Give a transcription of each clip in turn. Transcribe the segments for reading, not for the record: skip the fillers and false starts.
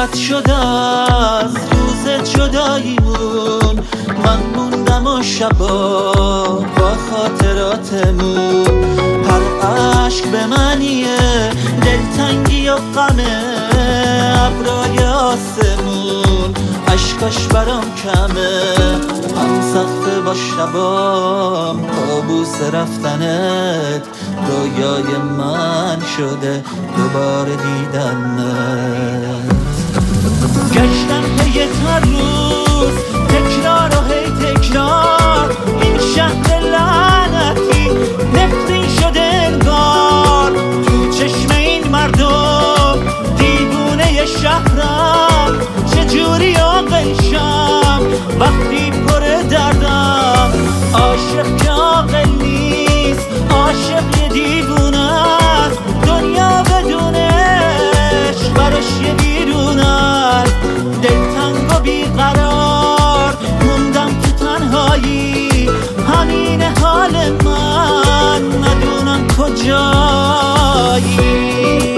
رد شد از روز جداییمون، من موندم و شبا با خاطراتمون. هر عشق به معنیه دلتنگی و غمه، ابرای آسمون عشقاش برام کمه. هم سقف با شبام کابوس رفتنت، رویای من شده دوباره دیدنت. گشتم پی هر روز تکرار و هی تکرار، این شهر لعنتی نفرین شده انگار. تو چشم این مردم دیوونه شهرم، چجوری عاقل شم وقتی پر دردم. عاشق که عاقل نیست، عاشق یه دیوونه است. دنیا بدونش براش یه بیرون است. دلتنگ و بیقرار موندم تو تنهایی، همین حال من ندونم کجایی.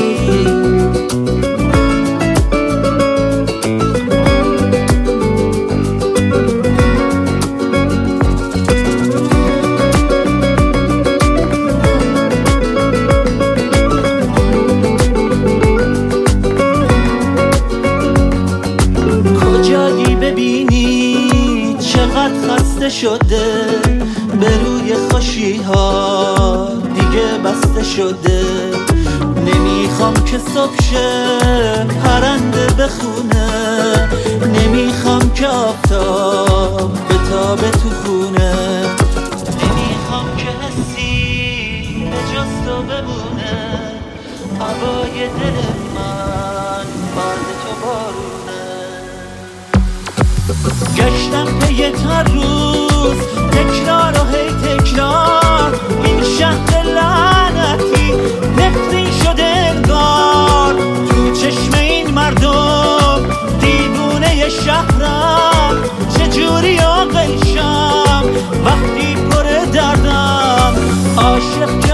ببینی چقدر خسته شده، به روی خوشی ها دیگه بسته شده. نمیخوام که صبح شه پرنده بخونه، نمیخوام که آفتاب بتابه تو خونه. نمیخوام که حسی به جز تو بمونه، هوای دل من بعد تو بارونه. گشتم پی هر روز تکرار و هی تکرار، این شهر لعنتی نفرین شده انگار. تو چشم این مردم دیوونه شهرم، چجوری عاقل شم وقتی پر دردم. عاشق